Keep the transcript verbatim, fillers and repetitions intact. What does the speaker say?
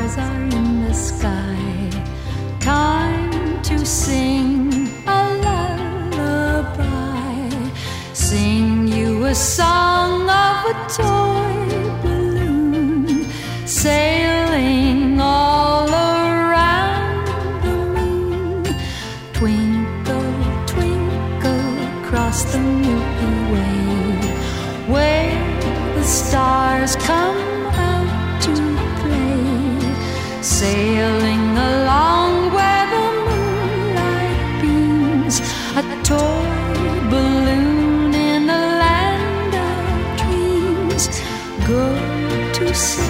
stars are in the sky. Time to sing a lullaby. Sing you a song of a toy balloon sailing all around the moon. Twinkle, twinkle across the Milky Way, where the stars come out to play, sailing along where the moonlight beams, a toy balloon in a land of dreams. Go to sea